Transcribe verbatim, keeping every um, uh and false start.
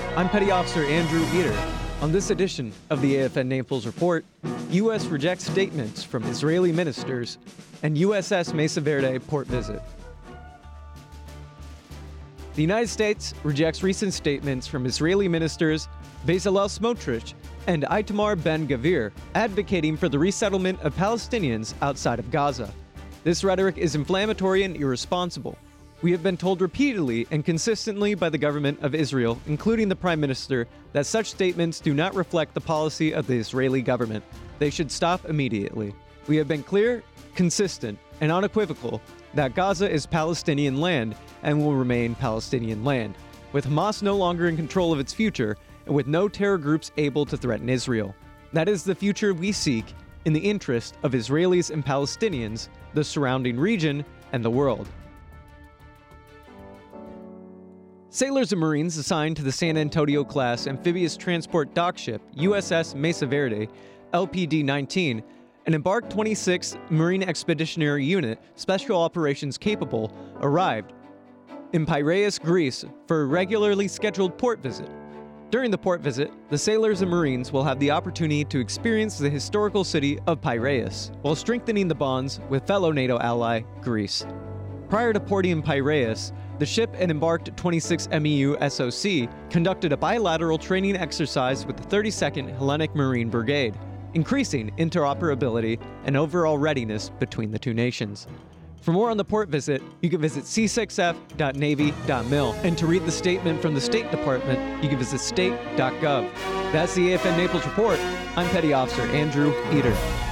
I'm Petty Officer Andrew Eder. On this edition of the A F N Naples Report, U S rejects statements from Israeli ministers, and U S S Mesa Verde port visit. The United States rejects recent statements from Israeli ministers Bezalel Smotrich and Itamar Ben-Gvir advocating for the resettlement of Palestinians outside of Gaza. This rhetoric is inflammatory and irresponsible. We have been told repeatedly and consistently by the government of Israel, including the Prime Minister, that such statements do not reflect the policy of the Israeli government. They should stop immediately. We have been clear, consistent, and unequivocal that Gaza is Palestinian land and will remain Palestinian land, with Hamas no longer in control of its future and with no terror groups able to threaten Israel. That is the future we seek in the interest of Israelis and Palestinians, the surrounding region, and the world. Sailors and Marines assigned to the San Antonio-class amphibious transport dockship U S S Mesa Verde, L P D nineteen, an embarked twenty-sixth Marine Expeditionary Unit Special Operations Capable arrived in Piraeus, Greece for a regularly scheduled port visit. During the port visit, the sailors and Marines will have the opportunity to experience the historical city of Piraeus while strengthening the bonds with fellow NATO ally, Greece. Prior to porting in Piraeus, the ship and embarked twenty-six M E U S O C conducted a bilateral training exercise with the thirty-second Hellenic Marine Brigade, increasing interoperability and overall readiness between the two nations. For more on the port visit, you can visit c six f dot navy dot mil, and to read the statement from the State Department, you can visit state dot gov. That's the A F N Naples Report. I'm Petty Officer Andrew Eder.